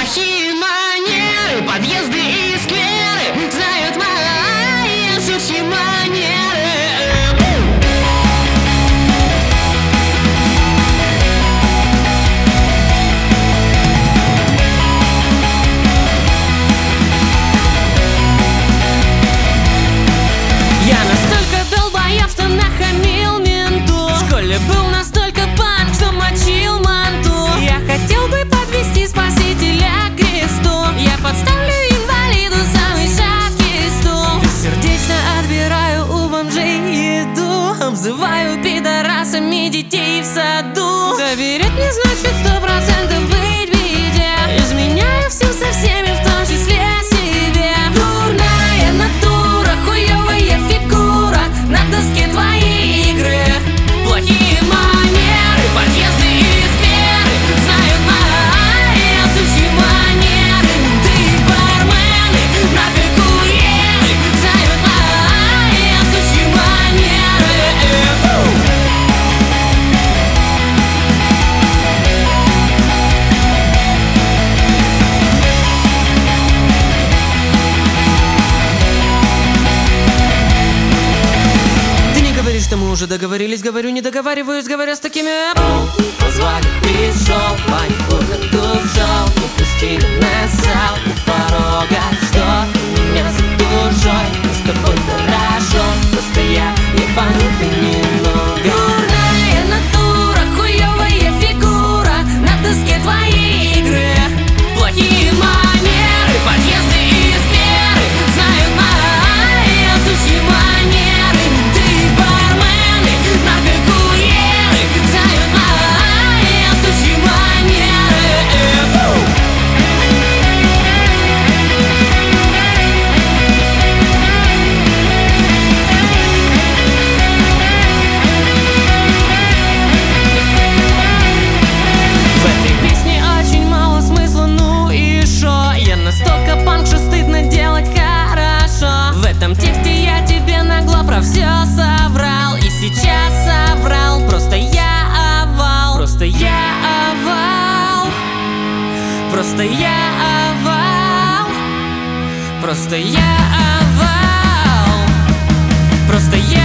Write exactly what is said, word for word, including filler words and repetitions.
Плохие манеры, подъезды и скверы знают мои сучьи манеры. Я настолько долбоеб, что нахамил менту. В школе был настолько панк, что мочил манту. Я хотел бы подвести спасителя к кресту. Я подставлю инвалиду самый шаткий стул. Бессердечно отбираю у бомжей еду. Обзываю пидорасами детей в саду. Доверять мне значит сто процентов быть в беде. Изменяю всем со всеми, в том числе себе. Дурная натура, хуёвая фигура. На доске твои игры. Плохие манеры, подъезды и скверы знают мои сучьи манеры. Ты бармены, наркокурьеры знают мои сучьи манеры. Ты не говоришь, что мы уже договорились. Говорю, не договариваюсь, говоря с такими. Позвали, пришел, панику душал. Не пустили на зал у порога. Что ты меня за душой? Мы с тобой хорошо, просто я ебанутый немного. Дурная натура, хуёвая фигура. На доске твои игры. Плохие манеры, подъезды и скверы знают мои сучьи манеры. Ты бармены, наркокурьеры знают мои сучьи манеры. В этой песне очень мало смысла, ну и шо? Я настолько панк, что стыдно делать хорошо. В этом тексте я тебе нагло про все соврал. И сейчас соврал, просто я овал. Просто я овал. Просто я овал. Просто я овал. Просто я